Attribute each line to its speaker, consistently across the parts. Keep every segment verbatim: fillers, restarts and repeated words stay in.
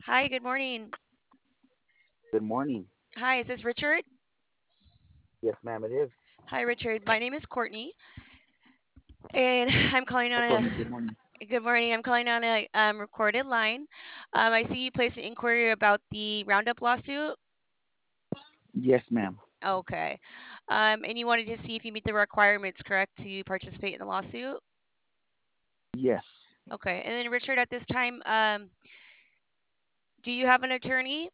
Speaker 1: Hi, good morning.
Speaker 2: Good morning.
Speaker 1: Hi, is this Richard?
Speaker 2: Yes, ma'am, it is.
Speaker 1: Hi, Richard. My name is Courtney, and I'm calling
Speaker 2: Hi,
Speaker 1: on
Speaker 2: Courtney. Good morning.
Speaker 1: a good morning. I'm calling on a um, recorded line. Um, I see you placed an inquiry about the Roundup lawsuit.
Speaker 2: Yes, ma'am.
Speaker 1: Okay. Um, and you wanted to see if you meet the requirements, correct, to participate in the lawsuit?
Speaker 2: Yes.
Speaker 1: Okay. And then, Richard, at this time, um, do you have an attorney?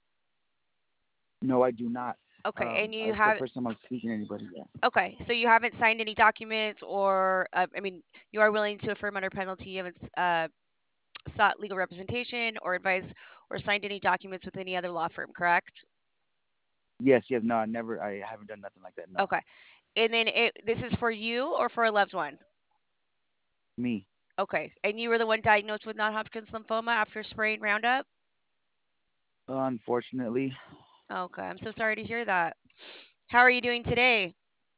Speaker 2: No, I do not.
Speaker 1: Okay.
Speaker 2: Um,
Speaker 1: And you
Speaker 2: it's the
Speaker 1: have,
Speaker 2: first time I'm speaking to anybody. Yeah.
Speaker 1: okay. So you haven't signed any documents or, uh, I mean, you are willing to affirm under penalty. You haven't uh, sought legal representation or advice or signed any documents with any other law firm, correct?
Speaker 2: Yes, yes. No, I never. I haven't done nothing like that. No.
Speaker 1: Okay. And then it, this is for you or for a loved one?
Speaker 2: Me.
Speaker 1: Okay. And you were the one diagnosed with non-Hodgkin's lymphoma after spraying Roundup?
Speaker 2: Unfortunately,
Speaker 1: Okay. I'm so sorry to hear that. How are you doing today?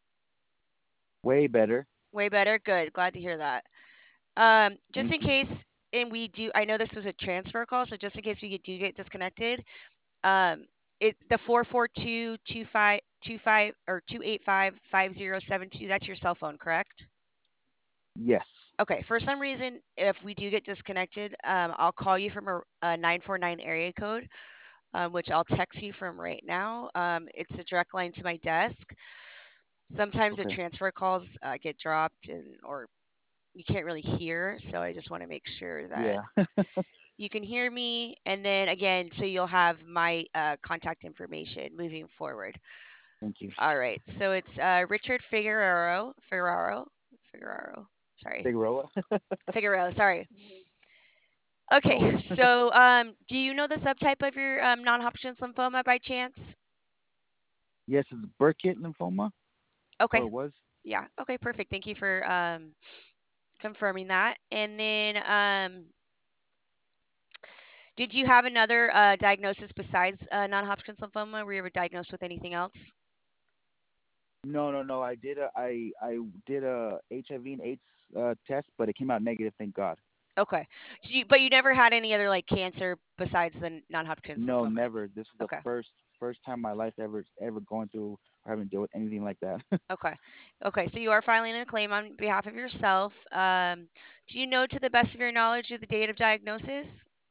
Speaker 2: way better.
Speaker 1: Way better? Good. Glad to hear that. Um, just
Speaker 2: Thank
Speaker 1: in
Speaker 2: you.
Speaker 1: case, and we do, I know this was a transfer call, so just in case we get- do get disconnected, um, it the four four two two five two five or two eight five five zero seven two. That's your cell phone, correct?
Speaker 2: Yes.
Speaker 1: Okay. For some reason, if we do get disconnected, um, I'll call you from a, a nine four nine area code, um, which I'll text you from right now. Um, it's a direct line to my desk. Sometimes the
Speaker 2: Okay.
Speaker 1: transfer calls uh, get dropped and or you can't really hear, so I just want to make sure that
Speaker 2: Yeah.
Speaker 1: you can hear me. And then again, so you'll have my uh, contact information moving forward.
Speaker 2: Thank you.
Speaker 1: All right. So it's uh, Richard Figueroa. Figueroa. Figueroa. Sorry.
Speaker 2: Figueroa.
Speaker 1: Figueroa. Sorry.
Speaker 2: No
Speaker 1: Okay.
Speaker 2: worries.
Speaker 1: So um, do you know the subtype of your um, non-Hodgkin's lymphoma by chance?
Speaker 2: Yes, it's Burkitt lymphoma, or
Speaker 1: Okay.
Speaker 2: it was.
Speaker 1: Yeah. Okay. Perfect. Thank you for um, confirming that. And then um, did you have another uh, diagnosis besides uh, non-Hodgkin's lymphoma? Were you ever diagnosed with anything else?
Speaker 2: No, no, no. I did a. I I did a H I V and AIDS uh, test, but it came out negative. Thank God.
Speaker 1: Okay. So you, but you never had any other like cancer besides the non-Hodgkin's
Speaker 2: No,
Speaker 1: lymphoma?
Speaker 2: never. This is the
Speaker 1: Okay.
Speaker 2: first first time in my life ever ever going through or having to deal with anything like that.
Speaker 1: Okay. Okay. So you are filing a claim on behalf of yourself. Um, do you know to the best of your knowledge of the date of diagnosis?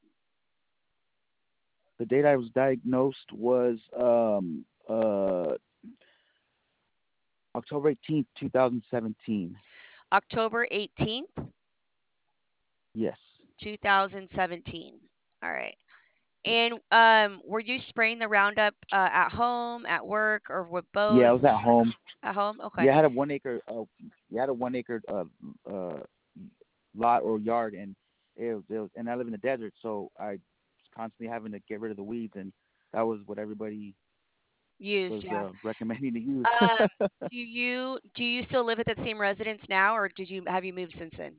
Speaker 2: The date I was diagnosed was um uh October eighteenth, two thousand seventeen.
Speaker 1: October eighteenth,
Speaker 2: Yes.
Speaker 1: two thousand seventeen. All right. And um, were you spraying the Roundup uh, at home, at work, or with
Speaker 2: Yeah,
Speaker 1: both?
Speaker 2: I was at home.
Speaker 1: At home? Okay.
Speaker 2: Yeah, I had a one acre uh yeah, I had a one acre uh uh lot or yard, and it was, it was and I live in the desert, so I was constantly having to get rid of the weeds, and that was what everybody
Speaker 1: Used,
Speaker 2: was
Speaker 1: yeah.
Speaker 2: uh recommending to use.
Speaker 1: Um, do you do you still live at that same residence now, or did you have you moved since then?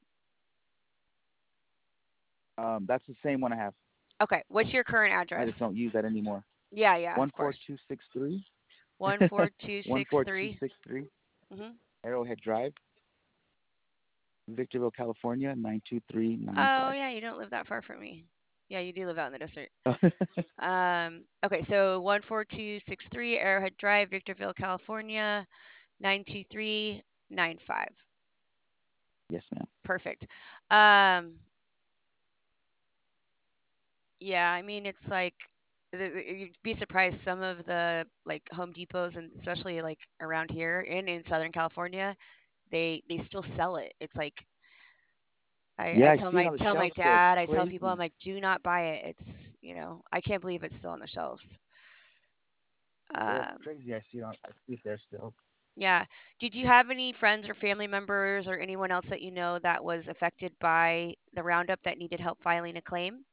Speaker 2: Um that's the same one I have.
Speaker 1: Okay. What's your current
Speaker 2: I
Speaker 1: address?
Speaker 2: just don't use that anymore.
Speaker 1: Yeah, yeah, of
Speaker 2: One four
Speaker 1: course.
Speaker 2: two six three.
Speaker 1: One four two
Speaker 2: One
Speaker 1: six
Speaker 2: four two
Speaker 1: three.
Speaker 2: six three
Speaker 1: Mhm.
Speaker 2: Arrowhead Drive, Victorville, California, nine two three nine
Speaker 1: Oh
Speaker 2: five.
Speaker 1: yeah, you don't live that far from me. Yeah, you do live out in the desert. Um. Okay, so one four two six three Arrowhead Drive, Victorville, California, nine two three nine five.
Speaker 2: Yes, ma'am.
Speaker 1: Perfect. Um. Yeah, I mean it's like th- th- you'd be surprised some of the like Home Depots and especially like around here and in Southern California, they they still sell it. It's like I
Speaker 2: Yeah,
Speaker 1: I
Speaker 2: I
Speaker 1: tell
Speaker 2: see it
Speaker 1: my
Speaker 2: on the
Speaker 1: tell my
Speaker 2: shelf still. It's
Speaker 1: dad, I tell people I'm
Speaker 2: crazy.
Speaker 1: like do not buy it. It's, you know, I can't believe it's still on the shelves.
Speaker 2: Yeah, it's
Speaker 1: Um
Speaker 2: crazy. I see it on. I see it there still.
Speaker 1: yeah. Did you have any friends or family members or anyone else that you know that was affected by the Roundup that needed help filing a claim?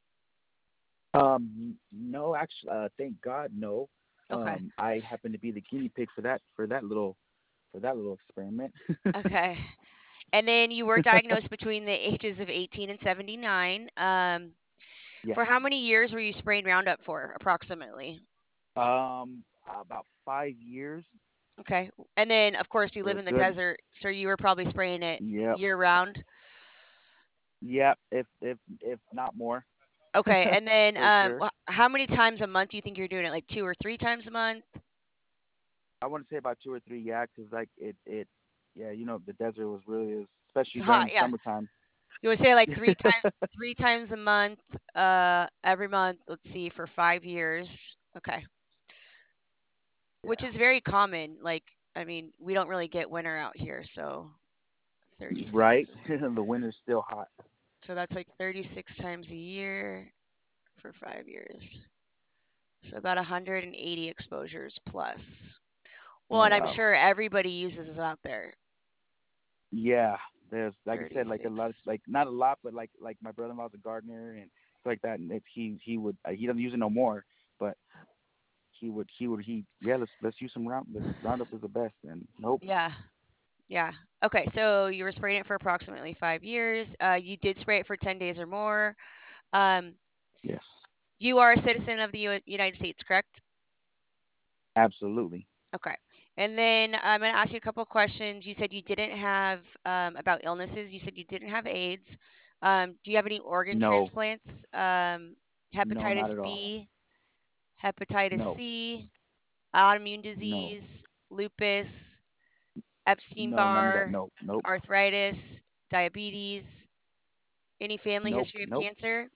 Speaker 2: Um, no, actually, uh, thank God, no.
Speaker 1: Okay.
Speaker 2: Um, I happen to be the guinea pig for that for that little for that little experiment.
Speaker 1: Okay. And then you were diagnosed between the ages of eighteen and seventy-nine. Um,
Speaker 2: Yes.
Speaker 1: for how many years were you spraying Roundup for, approximately?
Speaker 2: Um, about five years
Speaker 1: Okay. And then, of course, you
Speaker 2: for
Speaker 1: live
Speaker 2: a
Speaker 1: in the
Speaker 2: good.
Speaker 1: desert, so you were probably spraying it
Speaker 2: Yep.
Speaker 1: year round.
Speaker 2: Yep. If if if not more.
Speaker 1: Okay, and then
Speaker 2: for
Speaker 1: um,
Speaker 2: sure.
Speaker 1: wh- how many times a month do you think you're doing it? Like two or three times a month?
Speaker 2: I want to say about two or three, yeah, 'cause like it, it, yeah, you know, the desert was really, especially
Speaker 1: It's hot,
Speaker 2: during
Speaker 1: yeah.
Speaker 2: summertime.
Speaker 1: You would say like three times, three times a month, uh, every month. Let's see, for five years. Okay, which
Speaker 2: Yeah,
Speaker 1: is very common. Like, I mean, we don't really get winter out here, so
Speaker 2: right.
Speaker 1: thirty-six.
Speaker 2: The winter's still hot.
Speaker 1: So that's like thirty-six times a year for five years. So about one hundred eighty exposures plus. Well,
Speaker 2: Oh
Speaker 1: and I'm
Speaker 2: wow.
Speaker 1: sure everybody uses it out there.
Speaker 2: Yeah, there's like I said, like a lot, of,
Speaker 1: thirty-six.
Speaker 2: like not a lot, but like like my brother-in-law's a gardener and stuff like that, and if he he would uh, he doesn't use it no more, but he would he would he yeah let's let's use some round let's Roundup is the best and nope.
Speaker 1: Yeah. Yeah. Okay. So you were spraying it for approximately five years. Uh, you did spray it for ten days or more. Um,
Speaker 2: Yes,
Speaker 1: you are a citizen of the U- United States, correct?
Speaker 2: absolutely.
Speaker 1: Okay. And then I'm going to ask you a couple of questions. You said you didn't have um, about illnesses. You said you didn't have AIDS. Um, do you have any organ
Speaker 2: No,
Speaker 1: transplants? Um,
Speaker 2: no, not
Speaker 1: hepatitis
Speaker 2: at all.
Speaker 1: B, hepatitis
Speaker 2: No,
Speaker 1: C, autoimmune
Speaker 2: no,
Speaker 1: disease, lupus,
Speaker 2: no, none of that.
Speaker 1: Epstein-Barr,
Speaker 2: Nope, nope,
Speaker 1: arthritis, diabetes, any family
Speaker 2: nope,
Speaker 1: history of
Speaker 2: nope.
Speaker 1: cancer?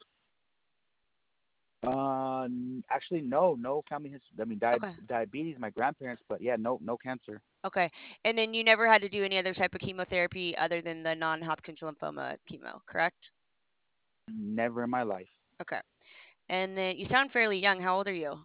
Speaker 2: Uh, n- actually, no, no family history. I mean, di-
Speaker 1: Okay.
Speaker 2: diabetes, my grandparents, but yeah, no, no cancer.
Speaker 1: Okay. And then you never had to do any other type of chemotherapy other than the non-Hodgkin's lymphoma chemo, correct?
Speaker 2: Never in my life.
Speaker 1: Okay. And then you sound fairly young. How old are you?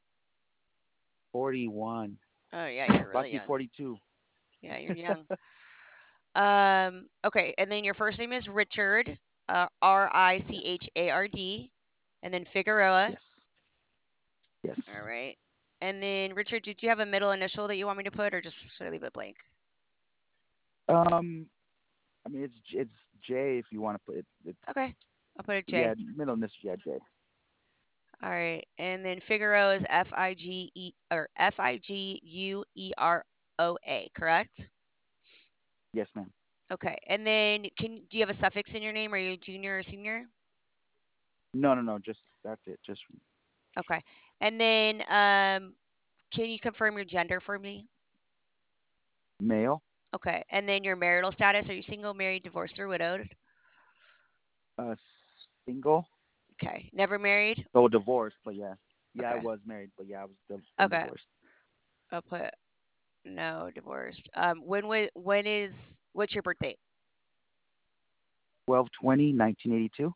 Speaker 2: Forty-one,
Speaker 1: Oh, yeah, you're
Speaker 2: about to
Speaker 1: really
Speaker 2: be
Speaker 1: young.
Speaker 2: forty-two.
Speaker 1: Yeah, you're young. Um, okay. And then your first name is Richard, uh, R I C
Speaker 2: Yes,
Speaker 1: H A R D, and then Figueroa.
Speaker 2: yes, yes.
Speaker 1: All right. And then Richard, did you have a middle initial that you want me to put, or just should I leave it blank?
Speaker 2: Um, I mean, it's it's J if you want to put it. It's
Speaker 1: Okay. I'll put a
Speaker 2: yeah,
Speaker 1: J.
Speaker 2: middle initial, yeah, J.
Speaker 1: All right. And then Figueroa is F I G E or F I G U E R O A, correct?
Speaker 2: Yes, ma'am.
Speaker 1: Okay. And then can do you have a suffix in your name? Are you a junior or senior?
Speaker 2: No, no, no. Just that's it. Just
Speaker 1: Okay. And then um can you confirm your gender for me?
Speaker 2: male.
Speaker 1: Okay. And then your marital status, are you single, married, divorced, or widowed?
Speaker 2: Uh, single.
Speaker 1: Okay. Never married?
Speaker 2: So divorced, but yeah, yeah, I
Speaker 1: Okay.
Speaker 2: was married, but yeah, I was div- been
Speaker 1: Okay.
Speaker 2: divorced.
Speaker 1: I'll put no divorced. Um when wa- when is what's your birthday?
Speaker 2: Twelve twenty, nineteen eighty two.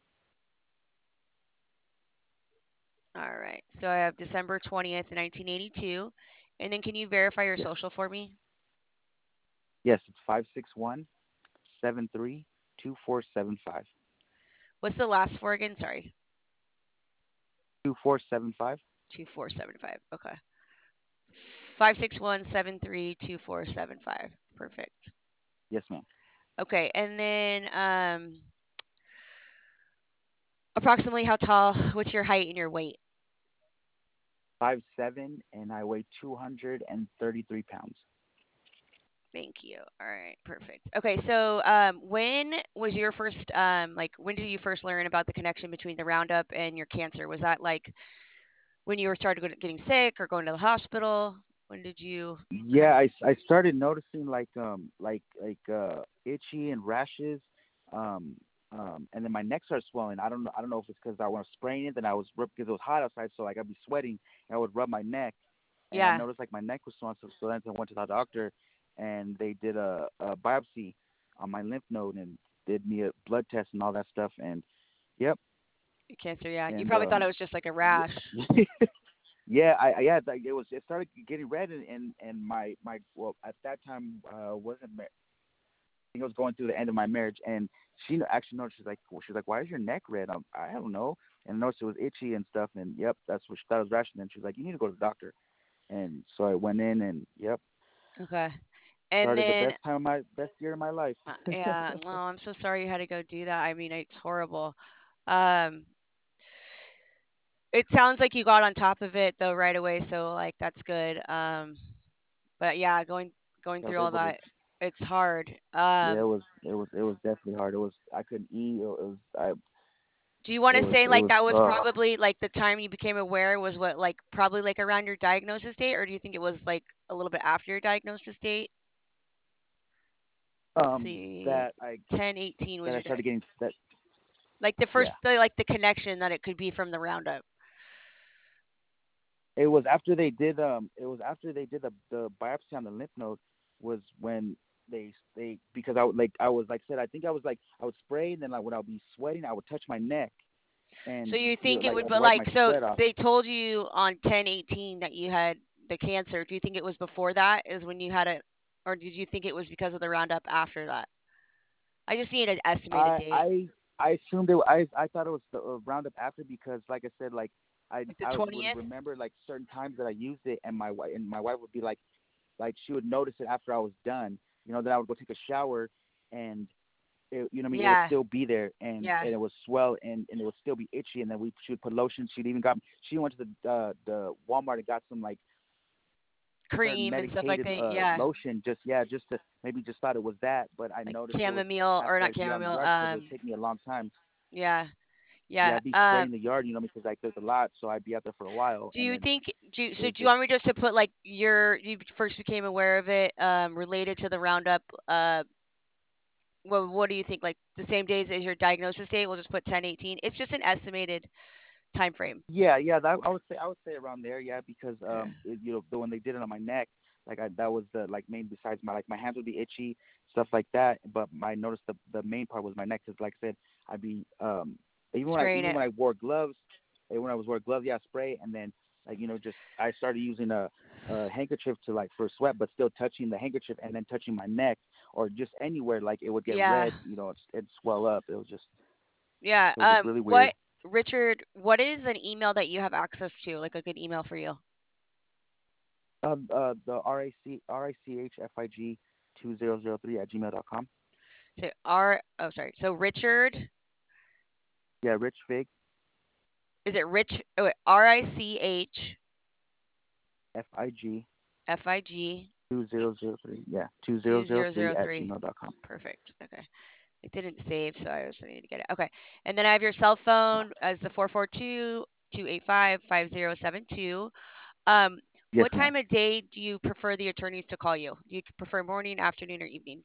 Speaker 1: All right. So I have December twentieth, nineteen eighty-two. And then can you verify your
Speaker 2: Yes,
Speaker 1: social for me?
Speaker 2: yes. It's five six one seven three two four seven five.
Speaker 1: What's the last four again? Sorry.
Speaker 2: Two four seven five.
Speaker 1: two four seven five. Okay. five six one seven three two four seven five. Perfect.
Speaker 2: Yes, ma'am.
Speaker 1: Okay. And then um approximately how tall, what's your height and your weight?
Speaker 2: Five seven, and I weigh two hundred and thirty three pounds.
Speaker 1: Thank you. All right, perfect. Okay, so um, when was your first um, like when did you first learn about the connection between the Roundup and your cancer? Was that like when you were started go- getting sick or going to the hospital? When did you kind
Speaker 2: Yeah,
Speaker 1: of?
Speaker 2: I, I started noticing like um like like uh itchy and rashes, um um and then my neck started swelling. I don't know I don't know if it's because I was spraying it, then I was rub because it was hot outside, so like I'd be sweating and I would rub my neck, and I
Speaker 1: Yeah,
Speaker 2: noticed like my neck was swelling. So, so then I went to the doctor, and they did a, a biopsy on my lymph node and did me a blood test and all that stuff, and yep,
Speaker 1: cancer. Yeah, you
Speaker 2: and
Speaker 1: probably thought it
Speaker 2: um
Speaker 1: was just like a rash.
Speaker 2: yeah. Yeah, I, I yeah, like it was. It started getting red, and and, and my my well at that time uh wasn't mar- I think I was going through the end of my marriage, and she actually noticed. She's like, well, she's like, why is your neck red? I'm, I don't know, and I noticed it was itchy and stuff, and yep, that's what she thought it was rash. And then she's like, you need to go to the doctor, and so I went in, and yep,
Speaker 1: Okay, and
Speaker 2: started the
Speaker 1: then
Speaker 2: best time of my best year of my life.
Speaker 1: uh, yeah, oh, I'm so sorry you had to go do that. I mean, it's horrible. Um, it sounds like you got on top of it though right away, so like that's good. Um, but yeah, going going
Speaker 2: I was
Speaker 1: through all
Speaker 2: able to.
Speaker 1: that, it's hard.
Speaker 2: Yeah, it
Speaker 1: Um,
Speaker 2: was it was it was definitely hard. It was I couldn't eat. It was I
Speaker 1: Do you want
Speaker 2: It
Speaker 1: to
Speaker 2: was
Speaker 1: say
Speaker 2: it
Speaker 1: like
Speaker 2: was
Speaker 1: that was
Speaker 2: uh
Speaker 1: probably like the time you became aware was what like probably like around your diagnosis date, or do you think it was like a little bit after your diagnosis date? Let's
Speaker 2: um
Speaker 1: see,
Speaker 2: that I
Speaker 1: ten eighteen was
Speaker 2: that I
Speaker 1: your
Speaker 2: started
Speaker 1: diagnosis.
Speaker 2: getting that.
Speaker 1: Like the
Speaker 2: Yeah,
Speaker 1: first, the, like the connection that it could be from the Roundup.
Speaker 2: it was after they did um it was after they did the the biopsy on the lymph node was when they they because I would like I was like I said I think I was like I would spray and then like when I would be sweating I would touch my neck
Speaker 1: So
Speaker 2: and
Speaker 1: you
Speaker 2: you know,
Speaker 1: think it
Speaker 2: like
Speaker 1: would
Speaker 2: I'd
Speaker 1: be
Speaker 2: wipe my
Speaker 1: like, so
Speaker 2: sweat off.
Speaker 1: they told you on ten eighteen that you had the cancer. Do you think it was before that is when you had it, or did you think it was because of the Roundup after that? I just need an estimated
Speaker 2: I
Speaker 1: date,
Speaker 2: I I assumed it. I I thought it was the uh, roundup after because, like I said, like I
Speaker 1: like the
Speaker 2: I would
Speaker 1: twentieth.
Speaker 2: remember like certain times that I used it, and my wife and my wife would be like like she would notice it after I was done. You know, then I would go take a shower, and it, you know what I mean, it would
Speaker 1: Yeah,
Speaker 2: still be there, and
Speaker 1: yeah.
Speaker 2: and it would swell, and and it would still be itchy, and then we she would put lotion. She'd even got she went to the uh, the Walmart and got some like certain
Speaker 1: Cream and stuff like
Speaker 2: medicated
Speaker 1: that.
Speaker 2: uh
Speaker 1: Yeah,
Speaker 2: lotion just yeah just to maybe just thought it was that, but I
Speaker 1: like
Speaker 2: noticed it was
Speaker 1: chamomile or
Speaker 2: after
Speaker 1: not
Speaker 2: I'd be on the
Speaker 1: chamomile.
Speaker 2: yard because it would
Speaker 1: Um,
Speaker 2: take me a long time.
Speaker 1: yeah,
Speaker 2: Yeah,
Speaker 1: yeah.
Speaker 2: I'd be
Speaker 1: Um,
Speaker 2: spraying the yard, you know, because like there's a lot, so I'd be out there for a while,
Speaker 1: do
Speaker 2: and
Speaker 1: you
Speaker 2: then
Speaker 1: think? Do you,
Speaker 2: it
Speaker 1: so?
Speaker 2: was
Speaker 1: Do you
Speaker 2: just
Speaker 1: want me just to put like your you first became aware of it um, related to the Roundup? Uh, well, what do you think? Like the same days as your diagnosis date? We'll just put ten eighteen. It's just an estimated time frame.
Speaker 2: yeah, yeah. That I would say I would say around there, yeah, because
Speaker 1: Okay.
Speaker 2: um, it, you know, the when they did it on my neck, like I that was the like main besides my like my hands would be itchy, stuff like that, but I noticed the the main part was my neck, because like I said, I'd be um even when I
Speaker 1: Spraying
Speaker 2: even
Speaker 1: it.
Speaker 2: when I wore gloves, eh, when I was wearing gloves, yeah, spray, and then like you know just I started using a a handkerchief to like for sweat, but still touching the handkerchief and then touching my neck or just anywhere like it would get
Speaker 1: Yeah.
Speaker 2: red, you know, it's, it'd swell up. It was just
Speaker 1: Yeah.
Speaker 2: it was just
Speaker 1: Um,
Speaker 2: really weird.
Speaker 1: what, Richard, what is an email that you have access to? Like a good email for you?
Speaker 2: Um, uh, the R A C R I C H F I G two zero zero three at gmail dot com.
Speaker 1: So R, oh, sorry. So Richard,
Speaker 2: Yeah, Rich Fig
Speaker 1: is it Rich? Oh, wait, R I C H
Speaker 2: F I G
Speaker 1: F I G
Speaker 2: two zero zero three. Yeah, two zero zero three at
Speaker 1: two zero zero three.
Speaker 2: gmail dot com.
Speaker 1: Perfect. Okay. It didn't save, so I just need to get it. Okay. And then I have your cell phone as the four four two, two eight five, five zero seven two. Um,
Speaker 2: Yes,
Speaker 1: what
Speaker 2: ma'am.
Speaker 1: time of day do you prefer the attorneys to call you? Do you prefer morning, afternoon, or evening?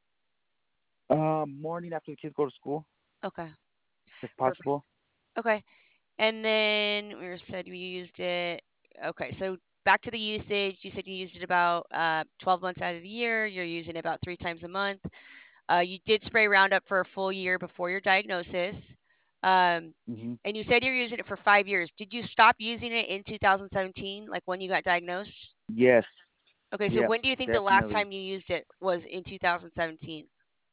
Speaker 2: Um, morning after the kids go to school,
Speaker 1: Okay.
Speaker 2: if
Speaker 1: Perfect.
Speaker 2: possible.
Speaker 1: Okay. And then we said you used it. Okay. So back to the usage. You said you used it about uh, twelve months out of the year. You're using it about three times a month. Uh, you did spray Roundup for a full year before your diagnosis. Um,
Speaker 2: Hmm.
Speaker 1: and you said you're using it for five years. Did you stop using it in two thousand seventeen, like when you got diagnosed?
Speaker 2: Yes.
Speaker 1: Okay, so
Speaker 2: Yep.
Speaker 1: when do you think the last
Speaker 2: Definitely.
Speaker 1: time you used it was in two thousand seventeen?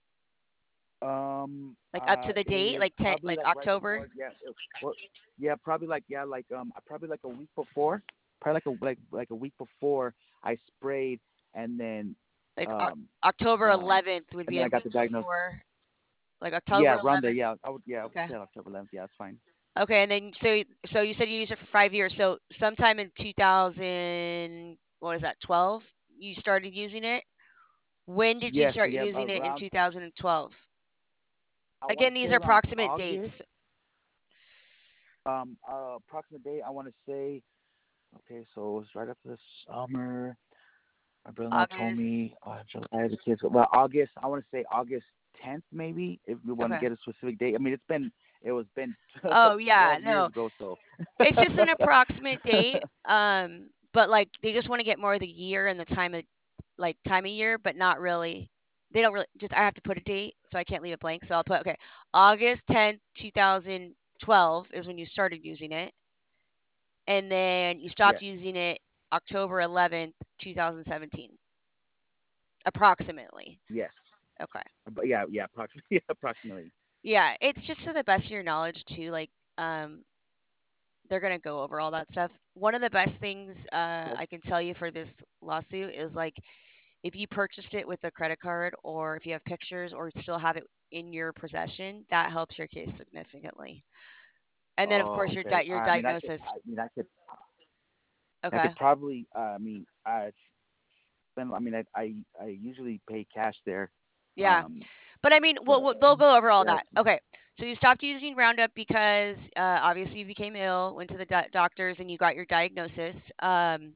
Speaker 2: Um.
Speaker 1: Like up
Speaker 2: Uh.
Speaker 1: to the date,
Speaker 2: It
Speaker 1: like ten,
Speaker 2: probably
Speaker 1: like
Speaker 2: like right
Speaker 1: October?
Speaker 2: before. Yeah. It, well, yeah. Probably like yeah. Like um. Probably like a week before. Probably like a like like a week before I sprayed, and then
Speaker 1: Like Oc-
Speaker 2: um
Speaker 1: October
Speaker 2: um
Speaker 1: eleventh would
Speaker 2: and
Speaker 1: be
Speaker 2: then
Speaker 1: a
Speaker 2: I got
Speaker 1: week
Speaker 2: the diagnosis.
Speaker 1: before. Like
Speaker 2: Yeah,
Speaker 1: October
Speaker 2: around there.
Speaker 1: eleventh.
Speaker 2: Yeah, I would. Yeah, I would
Speaker 1: Okay.
Speaker 2: say October eleventh. Yeah, that's fine.
Speaker 1: Okay, and then so so you said you used it for five years. So sometime in two thousand, what is that, twelve? You started using it. When did you
Speaker 2: Yes,
Speaker 1: start
Speaker 2: yeah,
Speaker 1: using it in
Speaker 2: around.
Speaker 1: two thousand twelve?
Speaker 2: I want
Speaker 1: Again,
Speaker 2: to
Speaker 1: these
Speaker 2: say
Speaker 1: are
Speaker 2: around
Speaker 1: approximate
Speaker 2: August.
Speaker 1: dates.
Speaker 2: Um, uh, approximate date. I want to say. Okay, so it was right after the summer. My brother-in-law told
Speaker 1: August.
Speaker 2: me uh, July the kids. Well, August. I want to say August tenth, maybe. If you want to
Speaker 1: Okay.
Speaker 2: get a specific date. I mean, it's been it was been
Speaker 1: Oh yeah,
Speaker 2: twelve years
Speaker 1: no.
Speaker 2: ago. So.
Speaker 1: It's just an approximate date. Um, but like they just want to get more of the year and the time of like time of year, but not really. They don't really just I have to put a date, so I can't leave it blank. So I'll put okay. August tenth, two thousand twelve is when you started using it. And then you stopped
Speaker 2: Yes.
Speaker 1: using it October eleventh, twenty seventeen, approximately.
Speaker 2: Yes.
Speaker 1: Okay.
Speaker 2: But yeah, yeah, approximately. Yeah, approximately.
Speaker 1: Yeah, it's just to the best of your knowledge too. Like, um, they're gonna go over all that stuff. One of the best things uh,
Speaker 2: Okay.
Speaker 1: I can tell you for this lawsuit is like if you purchased it with a credit card or if you have pictures or still have it in your possession, that helps your case significantly. And then of
Speaker 2: Oh,
Speaker 1: course your
Speaker 2: okay.
Speaker 1: di- your
Speaker 2: I mean, I could.
Speaker 1: diagnosis.
Speaker 2: I mean, I could. I
Speaker 1: Okay.
Speaker 2: could probably. Uh, I mean, I spend. I mean, I, I I usually pay cash there.
Speaker 1: Yeah.
Speaker 2: Um,
Speaker 1: But I mean, we'll,
Speaker 2: but
Speaker 1: we'll, they'll go over all
Speaker 2: yeah,
Speaker 1: that. Okay. So you stopped using Roundup because uh, obviously you became ill, went to the do- doctors, and you got your diagnosis. Um,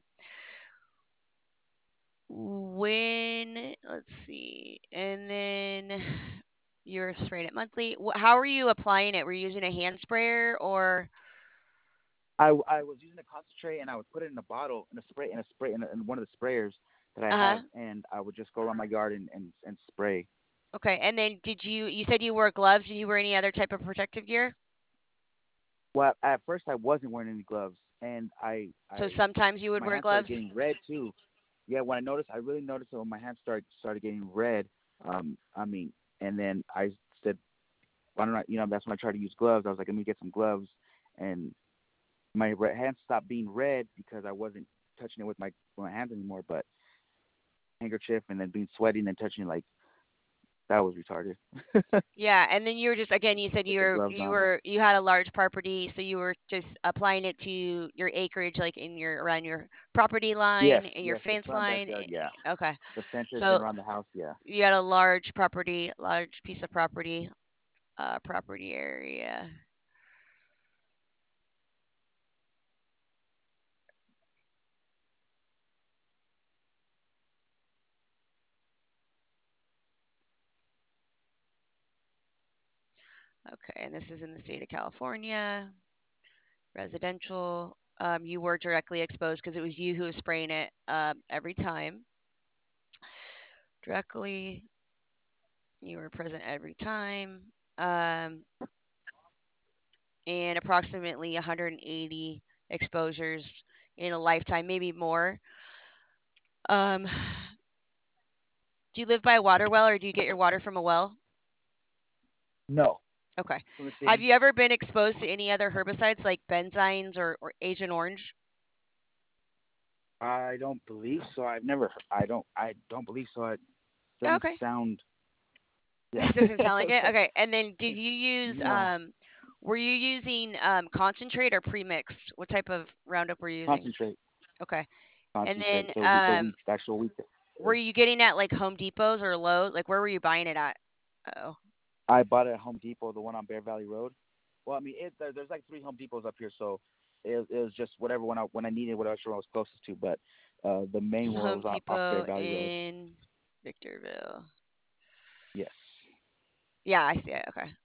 Speaker 1: when let's see, and then you were spraying it monthly. Wh- How were you applying it? Were you using a hand sprayer or?
Speaker 2: I I was using a concentrate and I would put it in a bottle in a spray in a spray in, a, in one of the sprayers that I
Speaker 1: Uh huh.
Speaker 2: have, and I would just go around my yard and and, and spray.
Speaker 1: Okay. And then did you? You said you wore gloves. Did you wear any other type of protective gear?
Speaker 2: Well, at first I wasn't wearing any gloves, and I
Speaker 1: So
Speaker 2: I
Speaker 1: sometimes you would
Speaker 2: my
Speaker 1: wear
Speaker 2: hands started
Speaker 1: gloves.
Speaker 2: getting red too. Yeah, when I noticed, I really noticed it when my hands started started getting red. Um, I mean, and then I said, why don't I? You know, that's when I tried to use gloves. I was like, let me get some gloves, and my re- hands stopped being red because I wasn't touching it with my with my hands anymore, but handkerchief and then being sweaty and then touching it, like that was retarded.
Speaker 1: Yeah, and then you were just again, you said
Speaker 2: Put
Speaker 1: you
Speaker 2: the
Speaker 1: were
Speaker 2: gloves
Speaker 1: you
Speaker 2: on.
Speaker 1: were you had a large property, so you were just applying it to your acreage, like in your around your property
Speaker 2: Yes,
Speaker 1: line and your
Speaker 2: yes, the
Speaker 1: fence
Speaker 2: front
Speaker 1: line.
Speaker 2: backyard. Yeah,
Speaker 1: eh, Okay,
Speaker 2: the fences and
Speaker 1: so
Speaker 2: around the house. Yeah.
Speaker 1: you had a large property, large piece of property, uh, property area. Okay, and this is in the state of California, residential. Um, you were directly exposed because it was you who was spraying it um, every time. Directly, you were present every time. Um, and approximately one hundred eighty exposures in a lifetime, maybe more. Um, do you live by a water well or do you get your water from a well?
Speaker 2: No,
Speaker 1: Okay.
Speaker 2: from the
Speaker 1: Have
Speaker 2: city.
Speaker 1: you ever been exposed to any other herbicides like benzines or, or Agent Orange?
Speaker 2: I don't believe so. I've never. I don't. I don't believe so. It doesn't
Speaker 1: Okay.
Speaker 2: sound. Yeah.
Speaker 1: It doesn't sound like it. Okay. And then did you use
Speaker 2: No.
Speaker 1: um were you using um concentrate or premixed? What type of Roundup were you using?
Speaker 2: Concentrate.
Speaker 1: Okay. And
Speaker 2: Concentrate.
Speaker 1: then
Speaker 2: The wheat. The
Speaker 1: um
Speaker 2: wheat. The actual wheat.
Speaker 1: were you getting at like Home Depots or Lowe's? Like where were you buying it at? Oh.
Speaker 2: I bought it at Home Depot, the one on Bear Valley Road. Well, I mean, it, there, there's like three Home Depots up here, so it, it was just whatever one I when I needed, whatever one I was closest to. But uh, the main one
Speaker 1: Home
Speaker 2: was off, off Bear
Speaker 1: Depot
Speaker 2: Valley Road.
Speaker 1: in Victorville.
Speaker 2: Yes.
Speaker 1: Yeah, I see it. Okay.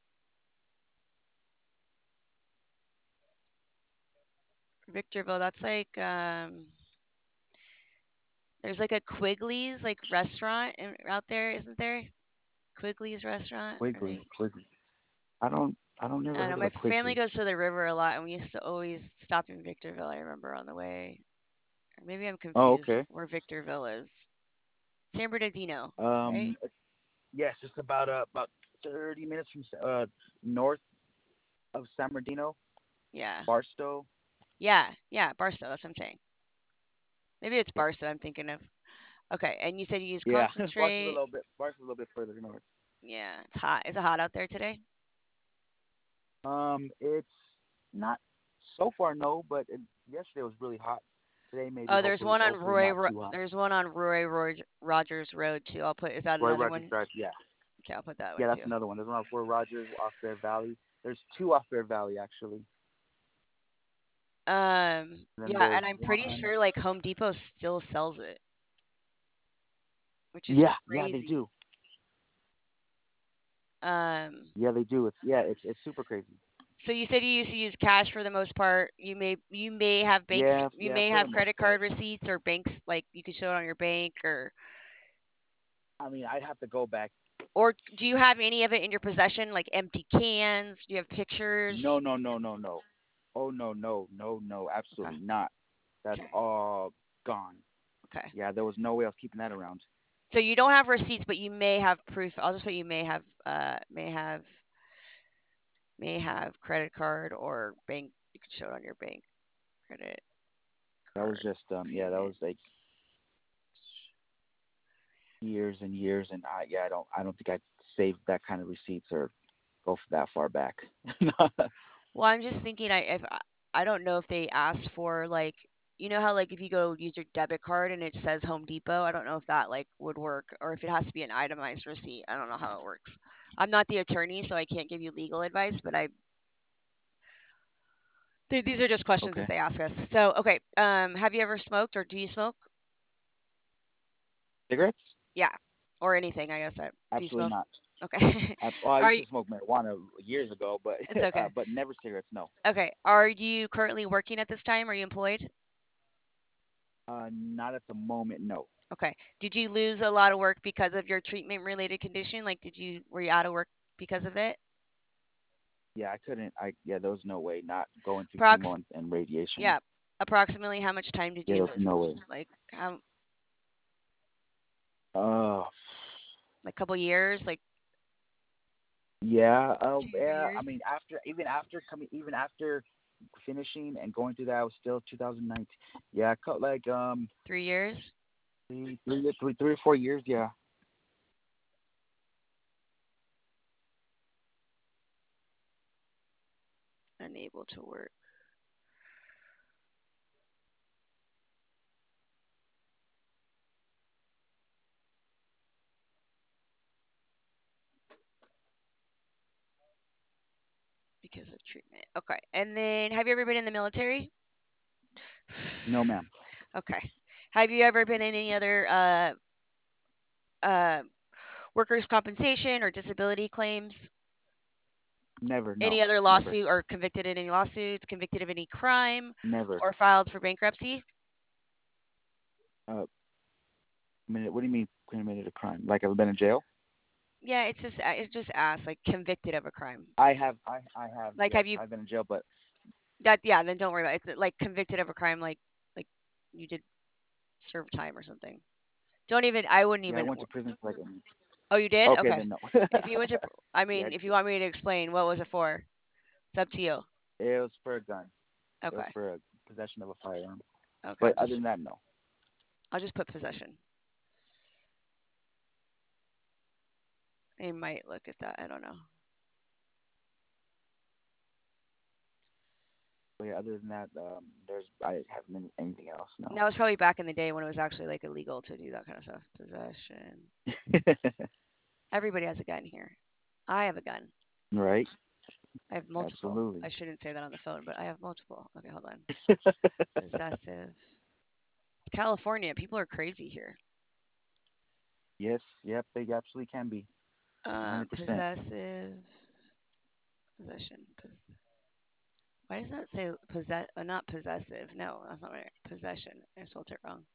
Speaker 1: Victorville, that's like um there's like a Quigley's like restaurant in, out there, isn't there? Quigley's restaurant. Are
Speaker 2: Quigley.
Speaker 1: they?
Speaker 2: Quigley. I don't. I don't never
Speaker 1: I don't
Speaker 2: heard
Speaker 1: know.
Speaker 2: of
Speaker 1: My
Speaker 2: a
Speaker 1: family
Speaker 2: Quigley.
Speaker 1: goes to the river a lot, and we used to always stop in Victorville. I remember on the way. Or maybe I'm
Speaker 2: Oh,
Speaker 1: confused
Speaker 2: okay.
Speaker 1: where Victorville is. San Bernardino, right?
Speaker 2: Um. Yes, it's about uh, about thirty minutes from uh north of San Bernardino,
Speaker 1: Yeah.
Speaker 2: Barstow.
Speaker 1: Yeah. Yeah. Barstow. That's what I'm saying. Maybe it's
Speaker 2: Yes.
Speaker 1: Barstow I'm thinking of. Okay. And you said you use
Speaker 2: Yeah, Barstow's a
Speaker 1: concentrate.
Speaker 2: little bit. Barstow's a little bit further north.
Speaker 1: Yeah. It's hot. Is it hot out there today?
Speaker 2: Um, it's not so far no, but it, yesterday was really hot. Today maybe
Speaker 1: Oh, there's
Speaker 2: hopefully
Speaker 1: one on
Speaker 2: hopefully
Speaker 1: Roy.
Speaker 2: not
Speaker 1: Ro-
Speaker 2: too hot.
Speaker 1: There's one on Roy Ro- Rogers Road too. I'll put. Is that
Speaker 2: Roy
Speaker 1: another
Speaker 2: Rogers
Speaker 1: one?
Speaker 2: Drive, yeah,
Speaker 1: Okay, I'll put that one
Speaker 2: yeah, that's
Speaker 1: too.
Speaker 2: another one. There's one off Roy Rogers off Bear Valley. There's two off Bear Valley actually.
Speaker 1: Um,
Speaker 2: And then
Speaker 1: yeah,
Speaker 2: there's
Speaker 1: and I'm pretty
Speaker 2: one.
Speaker 1: sure like Home Depot still sells it, which is
Speaker 2: Yeah, yeah, they
Speaker 1: crazy.
Speaker 2: do.
Speaker 1: Um,
Speaker 2: Yeah, they do. It's yeah, it's it's super crazy.
Speaker 1: so you said you used to use cash for the most part. You may you may have banks,
Speaker 2: Yeah,
Speaker 1: you
Speaker 2: yeah,
Speaker 1: may
Speaker 2: for the
Speaker 1: have
Speaker 2: most
Speaker 1: credit
Speaker 2: part.
Speaker 1: card receipts or banks like you could show it on your bank or
Speaker 2: I mean, I'd have to go back.
Speaker 1: or do you have any of it in your possession like empty cans? Do you have pictures?
Speaker 2: No, no, no, no, no. Oh no, no, no, no,
Speaker 1: Okay.
Speaker 2: absolutely not. That's
Speaker 1: Okay.
Speaker 2: all gone.
Speaker 1: Okay.
Speaker 2: Yeah, there was no way I was keeping that around.
Speaker 1: So you don't have receipts, but you may have proof. I'll just put you may have uh may have may have credit card or bank. You could show it on your bank credit
Speaker 2: That was
Speaker 1: card
Speaker 2: just um yeah, that
Speaker 1: payment.
Speaker 2: was like years and years, and I yeah, I don't I don't think I'd save that kind of receipts or go that far back.
Speaker 1: Well, I'm just thinking. I if I I don't know if they asked for like you know how like if you go use your debit card and it says Home Depot. I don't know if that like would work or if it has to be an itemized receipt. I don't know how it works. I'm not the attorney, so I can't give you legal advice, but I th- these are just questions that
Speaker 2: Okay.
Speaker 1: they ask us. So, okay, um, have you ever smoked or do you smoke?
Speaker 2: Cigarettes?
Speaker 1: Yeah, or anything, I guess. That do you
Speaker 2: Absolutely
Speaker 1: smoke?
Speaker 2: not.
Speaker 1: Okay.
Speaker 2: I, well, I
Speaker 1: Are
Speaker 2: used
Speaker 1: you?
Speaker 2: to smoke marijuana years ago, but
Speaker 1: It's
Speaker 2: uh,
Speaker 1: okay.
Speaker 2: but never cigarettes. No.
Speaker 1: Okay. Are you currently working at this time? Are you employed?
Speaker 2: Uh, not at the moment. No.
Speaker 1: Okay. Did you lose a lot of work because of your treatment related condition? Like, did you were you out of work because of it?
Speaker 2: Yeah, I couldn't. I yeah, there was no way. Not going through chemo
Speaker 1: Prox.
Speaker 2: and, and radiation.
Speaker 1: Yeah. Approximately how much time did
Speaker 2: Yeah,
Speaker 1: you
Speaker 2: there was no
Speaker 1: lose?
Speaker 2: way.
Speaker 1: Like how?
Speaker 2: Uh,
Speaker 1: Like a couple years? Like
Speaker 2: yeah. Uh,
Speaker 1: two, three
Speaker 2: yeah. I
Speaker 1: years?
Speaker 2: mean, after even after coming, even after finishing and going through that, I was still two thousand nineteen. Yeah, I cut like um
Speaker 1: Three years?
Speaker 2: three, three, three, three or four years. Yeah.
Speaker 1: Unable to work because of treatment. Okay. And then have you ever been in the military?
Speaker 2: No, ma'am.
Speaker 1: Okay. Have you ever been in any other uh uh workers' compensation or disability claims?
Speaker 2: Never.
Speaker 1: Any
Speaker 2: No.
Speaker 1: other
Speaker 2: Never.
Speaker 1: lawsuit or convicted in any lawsuits, convicted of any crime,
Speaker 2: Never.
Speaker 1: or filed for bankruptcy?
Speaker 2: Uh, minute. What do you mean committed a crime? Like I've been in jail?
Speaker 1: Yeah, it's just uh, it just asks like convicted of a crime.
Speaker 2: I have. I I have.
Speaker 1: Like
Speaker 2: Yes,
Speaker 1: have you
Speaker 2: I've been in jail, but
Speaker 1: that yeah, then don't worry about it. It's like convicted of a crime like like you did serve time or something. Don't even I wouldn't
Speaker 2: yeah, I
Speaker 1: even
Speaker 2: went to prison for like.
Speaker 1: Oh, you did?
Speaker 2: Okay,
Speaker 1: Okay.
Speaker 2: then no.
Speaker 1: If you went to I
Speaker 2: yeah,
Speaker 1: mean, if you want me to explain, what was it for? It's up to you.
Speaker 2: it was for a gun. It was
Speaker 1: Okay.
Speaker 2: for a possession of a firearm.
Speaker 1: Okay, I'll
Speaker 2: But other
Speaker 1: just
Speaker 2: than that, no.
Speaker 1: I'll just put possession. They might look at that. I don't know.
Speaker 2: But yeah, other than that, um, there's I haven't been anything else.
Speaker 1: And
Speaker 2: No.
Speaker 1: that was probably back in the day when it was actually like illegal to do that kind of stuff. Possession. Everybody has a gun here. I have a gun.
Speaker 2: right.
Speaker 1: I have multiple.
Speaker 2: Absolutely.
Speaker 1: I shouldn't say that on the phone, but I have multiple. Okay, hold on. Possessive. California, people are crazy here.
Speaker 2: yes. Yep. They absolutely can be. One
Speaker 1: Um,
Speaker 2: hundred percent.
Speaker 1: possessive possession. Pos- Why does that say possess? Uh, not possessive. No, that's not right. Possession. I spelled it wrong.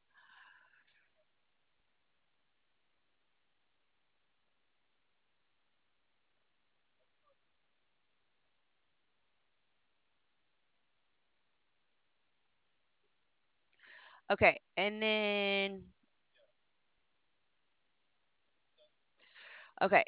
Speaker 1: Okay, and then okay,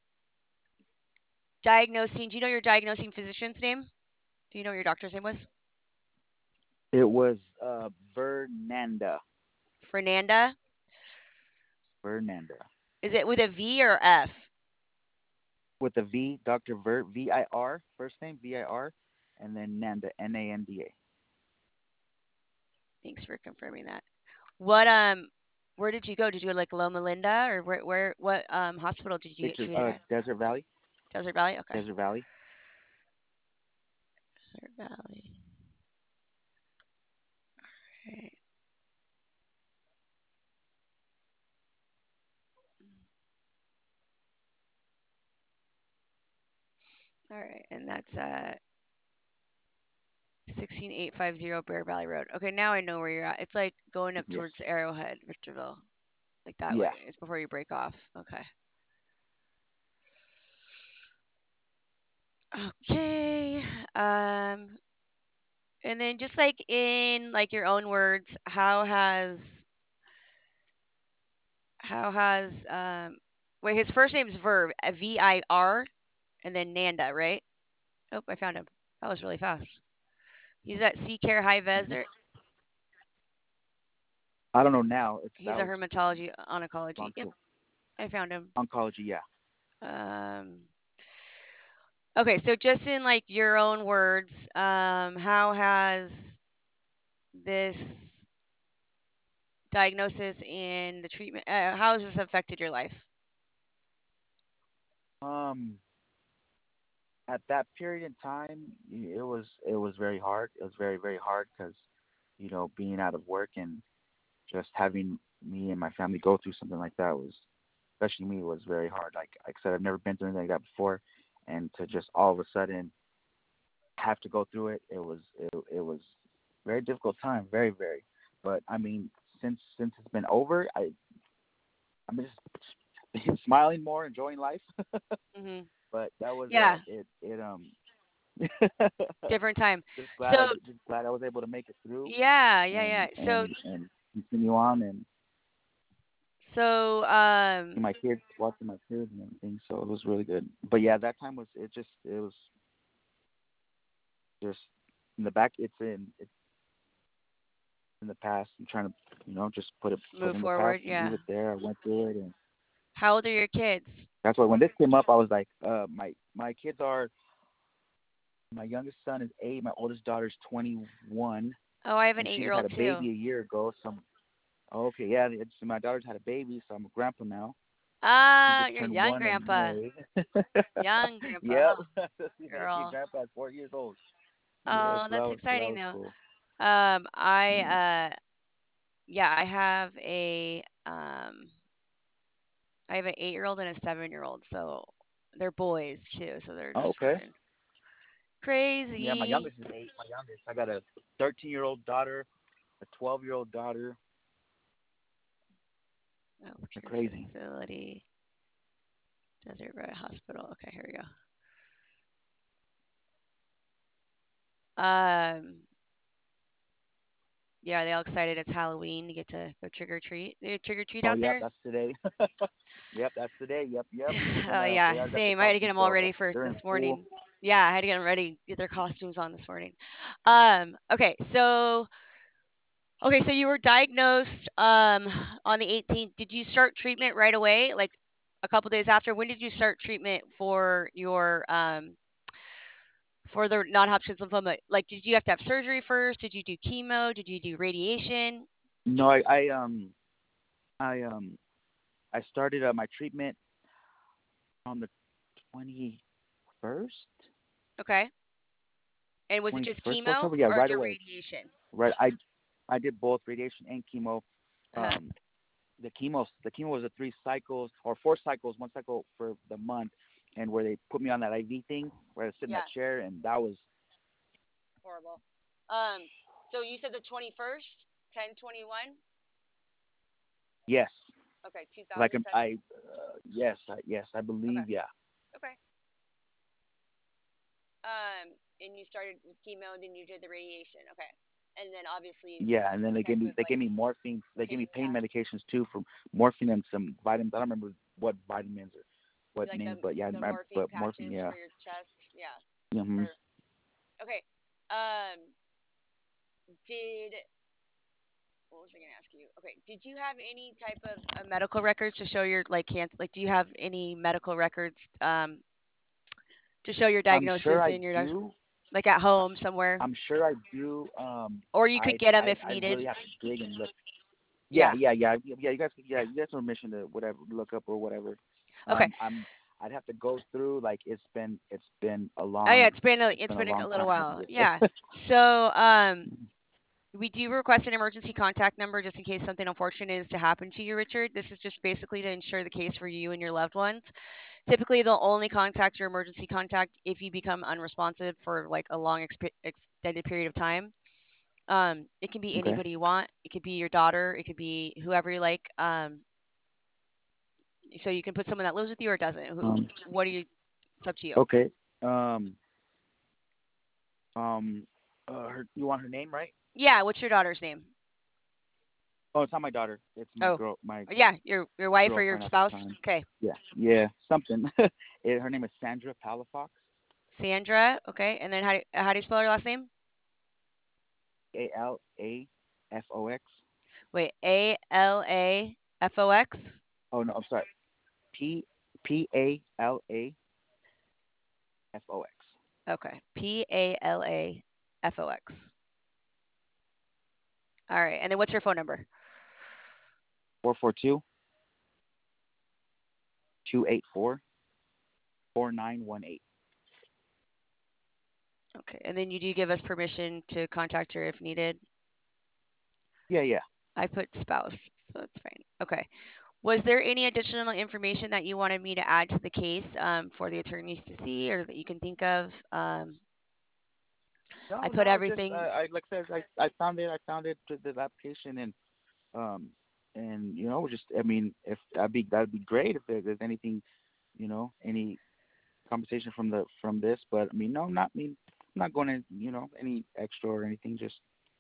Speaker 1: diagnosing. Do you know your diagnosing physician's name? Do you know what your doctor's name was?
Speaker 2: It was uh Vernanda.
Speaker 1: Fernanda.
Speaker 2: Fernanda.
Speaker 1: Is it with a V or F?
Speaker 2: With a V, Doctor Vir V I R, first name V I R, and then Nanda N A N D A.
Speaker 1: Thanks for confirming that. What um, where did you go? Did you go to like Loma Linda or where where what um hospital did you get
Speaker 2: It's a
Speaker 1: treated
Speaker 2: uh,
Speaker 1: at?
Speaker 2: Desert Valley.
Speaker 1: Desert Valley. Okay.
Speaker 2: Desert Valley.
Speaker 1: Desert Valley. Right. All right, and that's at sixteen eight five zero Bear Valley Road. Okay, now I know where you're at. It's like going up
Speaker 2: Yes.
Speaker 1: towards Arrowhead, Victorville, like that way.
Speaker 2: Yeah.
Speaker 1: It's before you break off. Okay. Okay. Um, and then just like in like your own words, how has how has um wait, his first name's Verb, V I R, and then Nanda, right? Oh, I found him. That was really fast. He's at Sea Care High
Speaker 2: hmm
Speaker 1: Desert.
Speaker 2: I don't know now. It's
Speaker 1: He's
Speaker 2: that
Speaker 1: a
Speaker 2: was
Speaker 1: hermatology oncology.
Speaker 2: long
Speaker 1: Yep,
Speaker 2: to
Speaker 1: I found him.
Speaker 2: oncology. Yeah.
Speaker 1: Um, okay, so just in like your own words, um, how has this diagnosis and the treatment, uh, how has this affected your life?
Speaker 2: Um, at that period in time, it was it was very hard. It was very very hard because, you know, being out of work and just having me and my family go through something like that was, especially me, was very hard. Like, like I said, I've never been through anything like that before, and to just all of a sudden have to go through it, it was it, it was very difficult time, very very. But I mean, since since it's been over, I I'm just smiling more, enjoying life.
Speaker 1: Hmm.
Speaker 2: But that was uh
Speaker 1: Yeah,
Speaker 2: it it um
Speaker 1: different time.
Speaker 2: just glad I
Speaker 1: So
Speaker 2: just glad I was able to make it through
Speaker 1: yeah, yeah, yeah.
Speaker 2: and
Speaker 1: So
Speaker 2: and and continue on and
Speaker 1: so
Speaker 2: see
Speaker 1: um
Speaker 2: my kids, watching my kids and everything. So it was really good. But yeah, that time was it just it was just in the back. It's in it's in the past. I'm trying to, you know, just put it put
Speaker 1: move
Speaker 2: in the past
Speaker 1: forward.
Speaker 2: and leave
Speaker 1: Yeah.
Speaker 2: it there. I went through it, and
Speaker 1: How old are your kids?
Speaker 2: that's why when this came up, I was like, uh, my my kids are my youngest son is eight, my oldest daughter is twenty-one,
Speaker 1: Oh, I have an
Speaker 2: and she just had
Speaker 1: eight-year-old
Speaker 2: a
Speaker 1: too.
Speaker 2: baby a year ago. So okay, yeah, it's, my daughter's had a baby, so I'm a grandpa now. She
Speaker 1: Ah,
Speaker 2: just
Speaker 1: you're
Speaker 2: turned
Speaker 1: young,
Speaker 2: one in
Speaker 1: grandpa.
Speaker 2: May.
Speaker 1: Young grandpa.
Speaker 2: Yep,
Speaker 1: Oh,
Speaker 2: she's gonna be a
Speaker 1: girl.
Speaker 2: grandpa at four years old. Yeah,
Speaker 1: Oh,
Speaker 2: so that
Speaker 1: that's
Speaker 2: was so that
Speaker 1: exciting
Speaker 2: was
Speaker 1: though.
Speaker 2: cool.
Speaker 1: Um, I
Speaker 2: Yeah.
Speaker 1: uh yeah, I have a um I have an eight-year-old and a seven-year-old, so they're boys too, so they're
Speaker 2: Oh,
Speaker 1: just
Speaker 2: okay.
Speaker 1: fucking
Speaker 2: Yeah, my
Speaker 1: crazy.
Speaker 2: youngest is eight. My youngest, I got a thirteen year old daughter, a twelve year old daughter. They're
Speaker 1: Healthcare
Speaker 2: crazy.
Speaker 1: facility, Desert Red Hospital. Okay, here we go. Um, yeah, are they all excited? It's Halloween. You get to go trick or treat. They trick or treat
Speaker 2: Oh,
Speaker 1: out
Speaker 2: yep,
Speaker 1: there?
Speaker 2: that's today. Yep, that's today. Yep, yep. We're
Speaker 1: Oh
Speaker 2: gonna. They
Speaker 1: yeah,
Speaker 2: already got their
Speaker 1: same. I had to get
Speaker 2: costumes,
Speaker 1: them all
Speaker 2: so
Speaker 1: ready for
Speaker 2: they're in
Speaker 1: this
Speaker 2: school.
Speaker 1: morning. Yeah, I had to get them ready, get their costumes on this morning. Um, okay, so okay, so you were diagnosed um on the eighteenth. Did you start treatment right away, like a couple days after? When did you start treatment for your um for the non-Hodgkin's lymphoma? Like, did you have to have surgery first? Did you do chemo? Did you do radiation?
Speaker 2: No, I, I um, I um, I started uh, my treatment on the twenty first,
Speaker 1: Okay. And was it
Speaker 2: twenty
Speaker 1: just
Speaker 2: first of
Speaker 1: chemo
Speaker 2: October. Yeah,
Speaker 1: or
Speaker 2: right
Speaker 1: did
Speaker 2: away.
Speaker 1: radiation?
Speaker 2: Right, I I did both radiation and chemo.
Speaker 1: Uh-huh.
Speaker 2: Um, the chemo the chemo was a three cycles or four cycles, one cycle for the month, and where they put me on that I V thing where I sit in
Speaker 1: Yeah,
Speaker 2: that chair, and that was
Speaker 1: horrible. Um, so you said the twenty-first, ten twenty-one?
Speaker 2: yes,
Speaker 1: Okay,
Speaker 2: like um,
Speaker 1: two thousand seven?
Speaker 2: I uh, yes I, yes I
Speaker 1: Okay.
Speaker 2: believe yeah
Speaker 1: Okay. Um, and you started with chemo, then you did the radiation. Okay. And then obviously
Speaker 2: yeah, and then
Speaker 1: some
Speaker 2: they gave
Speaker 1: type
Speaker 2: me
Speaker 1: of
Speaker 2: they
Speaker 1: like
Speaker 2: gave me morphine, they gave
Speaker 1: pain,
Speaker 2: me pain
Speaker 1: yeah.
Speaker 2: medications too for morphine and some vitamins. I don't remember what vitamins or what
Speaker 1: Like the
Speaker 2: names, but yeah,
Speaker 1: the
Speaker 2: I,
Speaker 1: morphine
Speaker 2: but morphine,
Speaker 1: patches
Speaker 2: yeah.
Speaker 1: for your chest. Yeah.
Speaker 2: Hmm.
Speaker 1: Or okay. Um, did what was I gonna ask you? Okay, did you have any type of uh, medical records to show your like cancer? Like, do you have any medical records um to show your
Speaker 2: I'm sure
Speaker 1: diagnosis
Speaker 2: I
Speaker 1: in your doc-
Speaker 2: do.
Speaker 1: like at home somewhere,
Speaker 2: I'm sure I do. Um,
Speaker 1: or you
Speaker 2: I
Speaker 1: could get them
Speaker 2: I
Speaker 1: if
Speaker 2: I
Speaker 1: needed?
Speaker 2: really have to dig and look. Yeah,
Speaker 1: Yeah.
Speaker 2: yeah, yeah, yeah. You guys, yeah, you guys permission to whatever look up or whatever.
Speaker 1: Okay.
Speaker 2: Um, I'm. I'd have to go through. Like it's been, it's been a
Speaker 1: Oh yeah,
Speaker 2: long,
Speaker 1: it's been a,
Speaker 2: it's
Speaker 1: it's
Speaker 2: been a
Speaker 1: been a
Speaker 2: long
Speaker 1: little
Speaker 2: time.
Speaker 1: while. Yeah. So um we do request an emergency contact number just in case something unfortunate is to happen to you, Richard. This is just basically to ensure the case for you and your loved ones. Typically, they'll only contact your emergency contact if you become unresponsive for like a long exp- extended period of time. Um, it can be
Speaker 2: Okay.
Speaker 1: anybody you want. It could be your daughter. It could be whoever you like. Um, so you can put someone that lives with you or doesn't. Who,
Speaker 2: Um.
Speaker 1: what do you? It's up to you.
Speaker 2: Okay. Um. Um. Uh, her, you want her name, right?
Speaker 1: Yeah. What's your daughter's name?
Speaker 2: Oh, it's not my daughter. It's my
Speaker 1: Oh,
Speaker 2: girl, my
Speaker 1: yeah, your your wife or your
Speaker 2: girlfriend at the
Speaker 1: spouse.
Speaker 2: time.
Speaker 1: Okay,
Speaker 2: Yeah, yeah, something. It, her name is Sandra Palafox.
Speaker 1: Sandra. Okay, and then how do, how do you spell her last name?
Speaker 2: A L A F O X.
Speaker 1: Wait, A L A F O X.
Speaker 2: Oh no, I'm sorry. P P A L A F O X.
Speaker 1: Okay, P A L A F O X. All right, and then what's your phone number?
Speaker 2: Four four two two eight four four nine one eight.
Speaker 1: Okay. And then you do give us permission to contact her if needed.
Speaker 2: Yeah, yeah.
Speaker 1: I put spouse, so that's fine. Okay. Was there any additional information that you wanted me to add to the case um, for the attorneys to see or that you can think of? Um, I
Speaker 2: No,
Speaker 1: put
Speaker 2: no, just
Speaker 1: everything.
Speaker 2: I, I like I said, I I found it. I found it to the application, and um, and you know, just I mean, if that'd be that'd be great if there, there's anything, you know, any compensation from the from this. But I mean, no, not I mean, I'm not going to, you know, any extra or anything. Just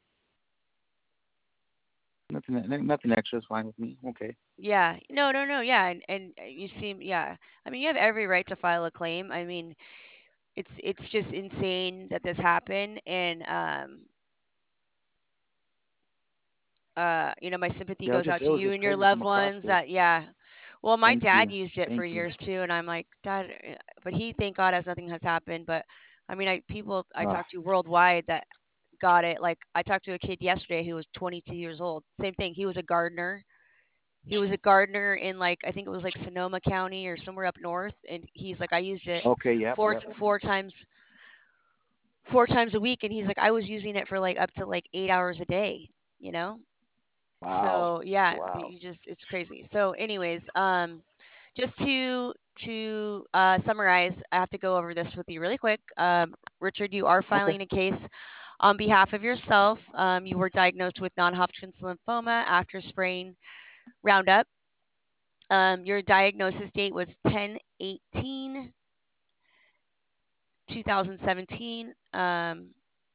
Speaker 2: nothing, nothing extra is fine with me. Okay.
Speaker 1: Yeah. No, no, no. Yeah. And, and uh, you seem, yeah. I mean, you have every right to file a claim. I mean, it's it's just insane that this happened. And um, uh, you know, my sympathy
Speaker 2: Yeah, it was
Speaker 1: goes
Speaker 2: just
Speaker 1: out
Speaker 2: it
Speaker 1: to
Speaker 2: was
Speaker 1: you
Speaker 2: just
Speaker 1: and your
Speaker 2: crazy to
Speaker 1: loved
Speaker 2: come across
Speaker 1: ones.
Speaker 2: this.
Speaker 1: That yeah. Well, my
Speaker 2: Thank
Speaker 1: dad
Speaker 2: you,
Speaker 1: used it for
Speaker 2: thank you.
Speaker 1: years too, and I'm like, Dad, uh, but he, thank God, as nothing has happened. But I mean, I people I
Speaker 2: Uh,
Speaker 1: talk to worldwide that got it. Like I talked to a kid yesterday who was twenty-two years old. Same thing. He was a gardener. He was a gardener in like I think it was like Sonoma County or somewhere up north, and he's like, I used it
Speaker 2: okay, yep,
Speaker 1: four
Speaker 2: yep.
Speaker 1: four times four times a week, and he's like, I was using it for like up to like eight hours a day. You know,
Speaker 2: Wow,
Speaker 1: so yeah,
Speaker 2: wow.
Speaker 1: you just it's crazy. So anyways, um just to to uh, summarize, I have to go over this with you really quick. Um, Richard, you are
Speaker 2: Okay.
Speaker 1: filing a case on behalf of yourself. Um, you were diagnosed with non-Hodgkin's lymphoma after spraying Roundup. Um, your diagnosis date was ten eighteen twenty seventeen. Um,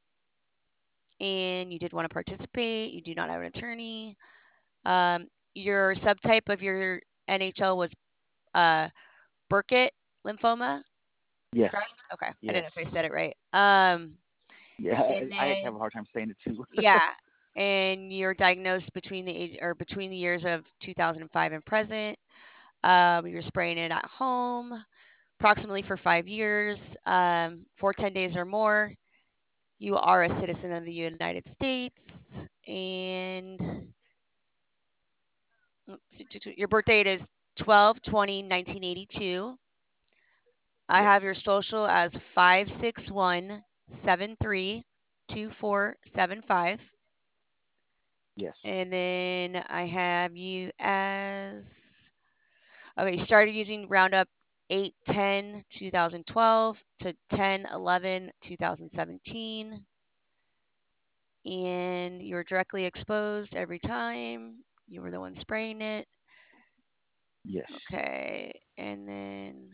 Speaker 1: and you did want to participate. You do not have an attorney. Um, your subtype of your N H L was uh, Burkitt lymphoma,
Speaker 2: Yes,
Speaker 1: correct? Okay, I didn't
Speaker 2: yes.
Speaker 1: know if I said it right. Um,
Speaker 2: Yeah,
Speaker 1: and
Speaker 2: I
Speaker 1: then
Speaker 2: have a hard time saying it too.
Speaker 1: yeah, and you're diagnosed between the age or between the years of two thousand five and present. Um, you're spraying it at home, approximately for five years, um, for ten days or more. You are a citizen of the United States, and your birth date is twelve twenty nineteen eighty-two. I
Speaker 2: Yes,
Speaker 1: have your social as five six one seven three two four seven five.
Speaker 2: yes,
Speaker 1: And then I have you as okay, you started using Roundup eight ten twenty twelve to ten eleven twenty seventeen. And you were directly exposed every time. You were the one spraying it.
Speaker 2: yes.
Speaker 1: Okay. And then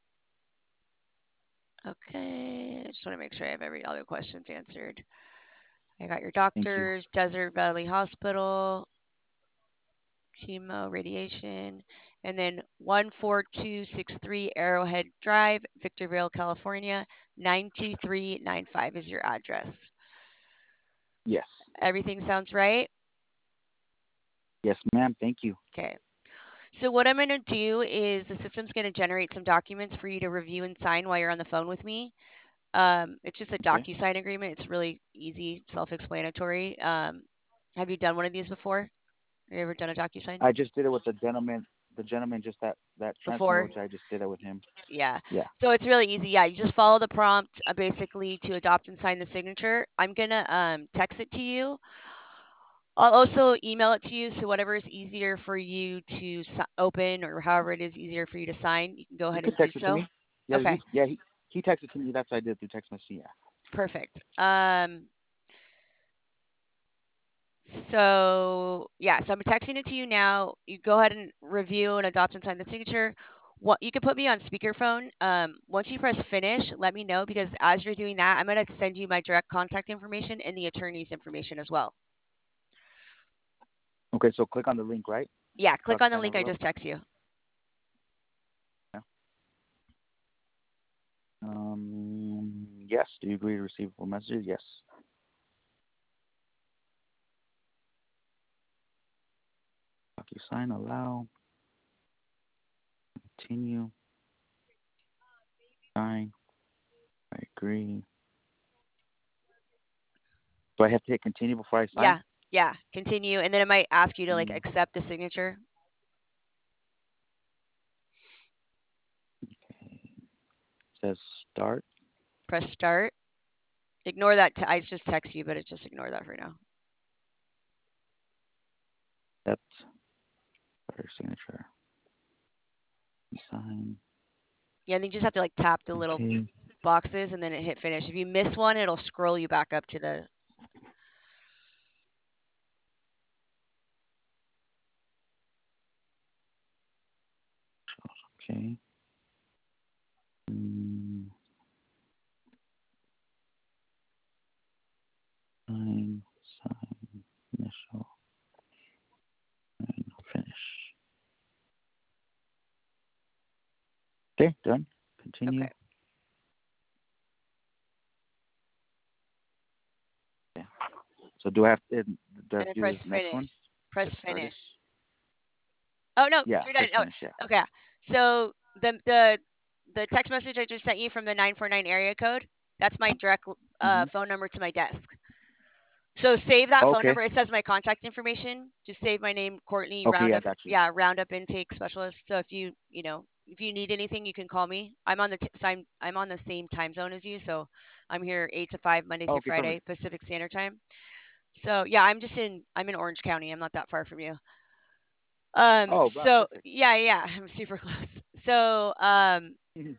Speaker 1: okay. I just want to make sure I have every other questions answered. I got your
Speaker 2: Thank you.
Speaker 1: doctors, Desert Valley Hospital, chemo, radiation, and then one four two six three Arrowhead Drive, Victorville, California, nine two three nine five is your address.
Speaker 2: Yes,
Speaker 1: Everything sounds right?
Speaker 2: yes, ma'am. Thank you.
Speaker 1: Okay. So what I'm going to do is the system's going to generate some documents for you to review and sign while you're on the phone with me. Um, it's just a
Speaker 2: Okay.
Speaker 1: DocuSign agreement. It's really easy, self-explanatory. Um, have you done one of these before? Have you ever done a DocuSign
Speaker 2: I just did it with the gentleman. The gentleman just that that transfer
Speaker 1: before?
Speaker 2: which I just did it with him.
Speaker 1: Yeah.
Speaker 2: Yeah.
Speaker 1: So it's really easy. Yeah, you just follow the prompt uh, basically to adopt and sign the signature. I'm gonna um, text it to you. I'll also email it to you. So whatever is easier for you to si- open or however it is easier for you to sign, you can go
Speaker 2: You
Speaker 1: ahead
Speaker 2: could
Speaker 1: and do
Speaker 2: text it to
Speaker 1: so.
Speaker 2: me. Yeah,
Speaker 1: Okay,
Speaker 2: he yeah he he texted to me. That's what I did through text message. Yeah.
Speaker 1: perfect. Um, so yeah, so I'm texting it to you now. You go ahead and review and adopt and sign the signature. What you can put me on speakerphone. Um, once you press finish, let me know because as you're doing that, I'm gonna send you my direct contact information and the attorney's information as well.
Speaker 2: Okay, so click on the link, right?
Speaker 1: Yeah, click on the
Speaker 2: DocuSign
Speaker 1: link I
Speaker 2: envelope.
Speaker 1: just text you.
Speaker 2: Yeah. Um. Yes. Do you agree to receive full messages? Yes. DocuSign allow. Continue. Sign. I agree. Do I have to hit continue before I sign?
Speaker 1: Yeah, yeah. Continue, and then it might ask you to like
Speaker 2: Continue.
Speaker 1: accept the signature.
Speaker 2: Okay. says start.
Speaker 1: Press start. Ignore that. T- I just text you, but it just ignore that for now.
Speaker 2: Accept. Better signature. Sign.
Speaker 1: Yeah, and you just have to like tap the little
Speaker 2: Okay.
Speaker 1: boxes and then it hit finish. If you miss one, it'll scroll you back up to the.
Speaker 2: Okay. Mm, sign. Sign. Initial. Sign. Finish. Okay. Done. Continue.
Speaker 1: Okay.
Speaker 2: Yeah. So do I have to, do I have
Speaker 1: And
Speaker 2: to
Speaker 1: then
Speaker 2: do
Speaker 1: press
Speaker 2: this next
Speaker 1: finish.
Speaker 2: one?
Speaker 1: Press
Speaker 2: Get started.
Speaker 1: finish. Oh no,
Speaker 2: Yeah.
Speaker 1: you're done.
Speaker 2: Press
Speaker 1: Oh,
Speaker 2: finish. Yeah.
Speaker 1: okay. So the the the text message I just sent you from the nine four nine area code, that's my direct uh,
Speaker 2: Mm-hmm.
Speaker 1: phone number to my desk. So save that phone
Speaker 2: Okay.
Speaker 1: number. It says my contact information. Just save my name, Courtney
Speaker 2: Okay. Yeah.
Speaker 1: Roundup.
Speaker 2: Got you.
Speaker 1: Yeah, Roundup intake specialist. So if you you know if you need anything, you can call me. I'm on the t- I'm I'm on the same time zone as you, so I'm here eight to five Monday through
Speaker 2: Okay.
Speaker 1: Friday
Speaker 2: Perfect.
Speaker 1: Pacific Standard Time. So yeah, I'm just in I'm in Orange County. I'm not that far from you. Um.
Speaker 2: Oh, wow.
Speaker 1: So
Speaker 2: Perfect.
Speaker 1: yeah, yeah, I'm super close. So um.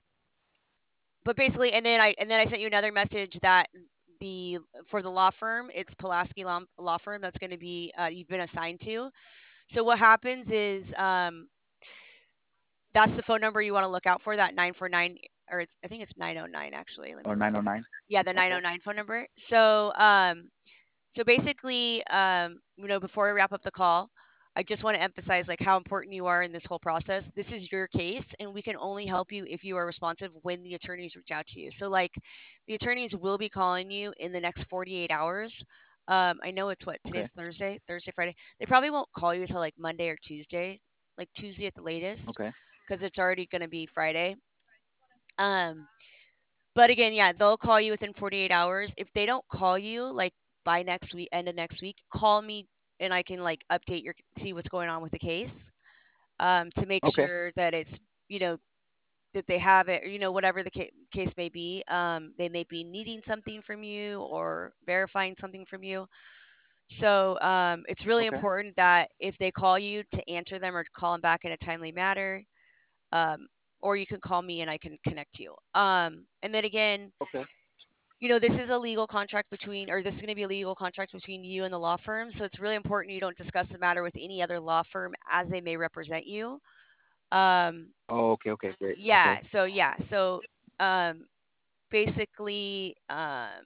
Speaker 1: But basically, and then I and then I sent you another message that the for the law firm, it's Pulaski Law, law Firm that's going to be uh, you've been assigned to. So what happens is um, that's the phone number you want to look out for, that nine four nine, or it's, I think it's nine oh nine actually. Let me
Speaker 2: Or
Speaker 1: look.
Speaker 2: nine oh nine.
Speaker 1: Yeah, the
Speaker 2: Okay.
Speaker 1: nine oh nine phone number. So um, so basically, um, you know, before I wrap up the call, I just want to emphasize like how important you are in this whole process. This is your case, and we can only help you if you are responsive when the attorneys reach out to you. So like, the attorneys will be calling you in the next forty-eight hours. Um, I know it's what
Speaker 2: Okay.
Speaker 1: today's Thursday, Thursday, Friday. They probably won't call you until like Monday or Tuesday, like Tuesday at the latest,
Speaker 2: Okay.
Speaker 1: because it's already going to be Friday. Um, but again, yeah, they'll call you within forty-eight hours. If they don't call you like by next week, end of next week, call me and I can like update your see what's going on with the case, um, to make
Speaker 2: Okay.
Speaker 1: sure that it's you know that they have it, or, you know whatever the ca- case may be. Um, they may be needing something from you or verifying something from you. So um, it's really
Speaker 2: Okay.
Speaker 1: important that if they call you to answer them or to call them back in a timely manner, um, or you can call me and I can connect you. Um, and then again,
Speaker 2: Okay.
Speaker 1: you know, this is a legal contract between, or this is going to be a legal contract between you and the law firm. So it's really important you don't discuss the matter with any other law firm as they may represent you. Um,
Speaker 2: Oh, okay. Okay. Great.
Speaker 1: yeah.
Speaker 2: Okay.
Speaker 1: So yeah. So um, basically, um,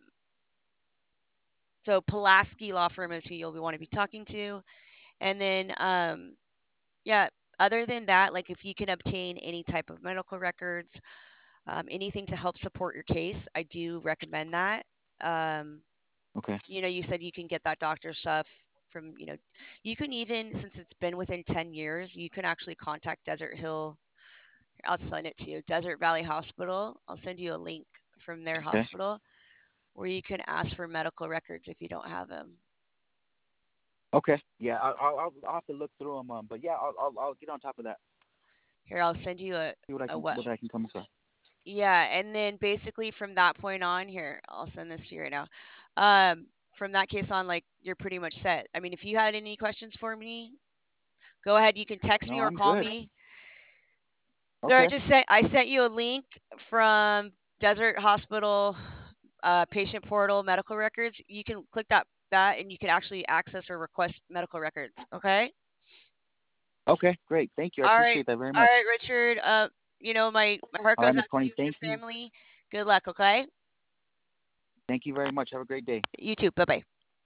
Speaker 1: so Pulaski Law Firm is who you'll want to be talking to, and then um, yeah. Other than that, like if you can obtain any type of medical records, um, anything to help support your case, I do recommend that. Um,
Speaker 2: Okay.
Speaker 1: you know, you said you can get that doctor stuff from, you know, you can even, since it's been within ten years, you can actually contact Desert Hill. I'll send it to you. Desert Valley Hospital. I'll send you a link from their
Speaker 2: Okay.
Speaker 1: hospital where you can ask for medical records if you don't have them.
Speaker 2: Okay. Yeah. I'll I'll, I'll I'll have to look through them. Um. But yeah, I'll I'll I'll get on top of that.
Speaker 1: Here, I'll send you a,
Speaker 2: See what I
Speaker 1: a
Speaker 2: can
Speaker 1: what?
Speaker 2: what I can come across.
Speaker 1: Yeah, and then basically from that point on, here, I'll send this to you right now. Um, from that case on, like you're pretty much set. I mean, if you had any questions for me, go ahead. You can text me
Speaker 2: No,
Speaker 1: or
Speaker 2: I'm
Speaker 1: call
Speaker 2: good.
Speaker 1: me. There, I
Speaker 2: Okay.
Speaker 1: just sent I sent you a link from Desert Hospital uh, patient portal medical records. You can click that that and you can actually access or request medical records. Okay.
Speaker 2: Okay. Great. Thank you. I
Speaker 1: All right.
Speaker 2: appreciate that very
Speaker 1: All
Speaker 2: much.
Speaker 1: right, Richard. Uh, you know my my heart
Speaker 2: All right,
Speaker 1: goes
Speaker 2: Miss
Speaker 1: out to
Speaker 2: Connie.
Speaker 1: you and
Speaker 2: Thank
Speaker 1: your
Speaker 2: you.
Speaker 1: family. Good luck. Okay.
Speaker 2: Thank you very much. Have a great day.
Speaker 1: You too. Bye bye.